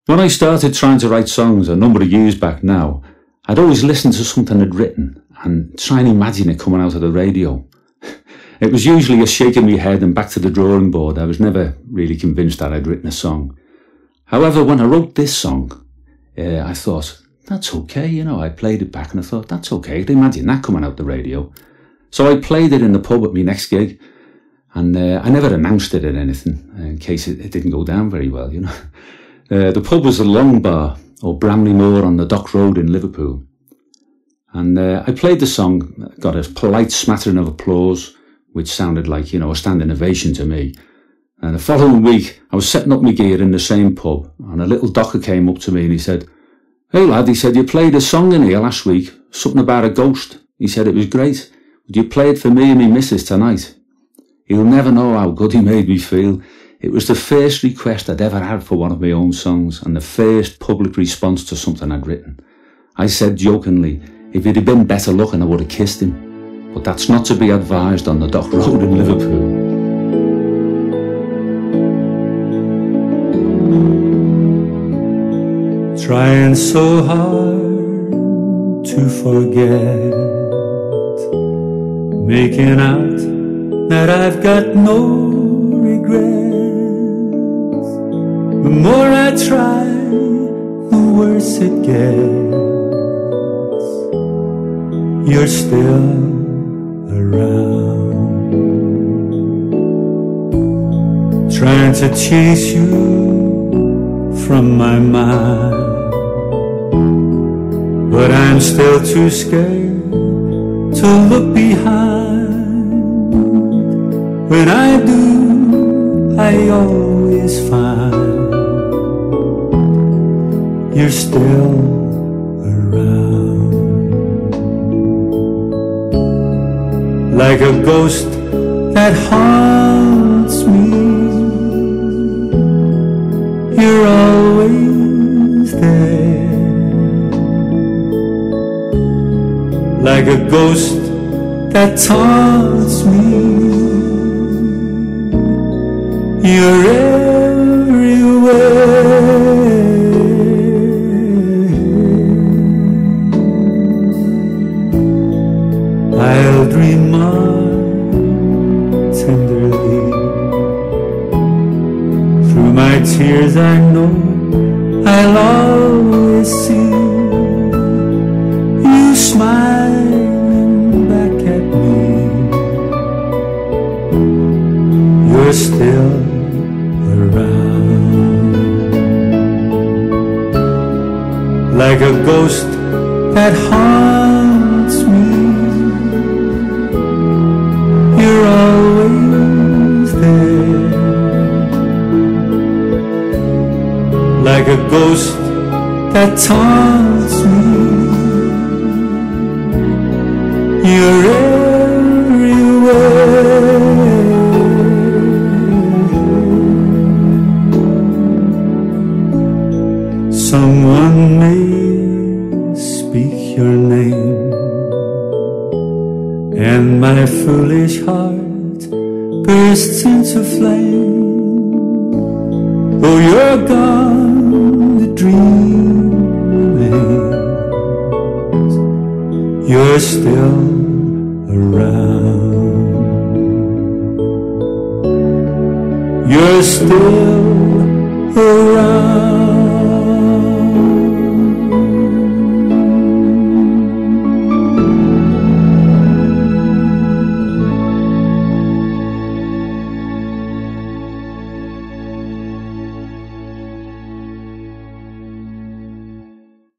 When I started trying to write songs a number of years back now, I'd always listen to something I'd written and try and imagine it coming out of the radio. It was usually a shake of my head and back to the drawing board. I was never really convinced that I'd written a song. However, when I wrote this song, I thought, that's okay, I played it back and I thought, that's okay, I'd imagine that coming out the radio. So I played it in the pub at my next gig, and I never announced it or anything, in case it didn't go down very well, The pub was the Long Bar, or Bramley Moor on the Dock Road in Liverpool. And I played the song, got a polite smattering of applause, which sounded like, a standing ovation to me. And the following week, I was setting up my gear in the same pub, and a little docker came up to me and he said, "Hey lad," he said, "you played a song in here last week, something about a ghost." He said, "It was great. Would you play it for me and me missus tonight?" He'll never know how good he made me feel. It was the first request I'd ever had for one of my own songs, and the first public response to something I'd written. I said jokingly, if he'd have been better looking, I would have kissed him. But that's not to be advised on the Dock Road in Liverpool. Trying so hard to forget, making out that I've got no regrets. The more I try, the worse it gets. You're still around, trying to chase you from my mind, but I'm still too scared to look behind. When I do, I always find you're still around. Like a ghost that haunts me, you're always there. Like a ghost that taunts me, you're everywhere. I'll dream on tenderly. Through my tears I know I'll always see you smiling back at me. You're still around. Like a ghost that haunts me, you're always there. Like a ghost that taunts me, you're everywhere. Someone may speak your name, and my foolish heart bursts into flame. Though you're gone, the dream remains. You're still around. You're still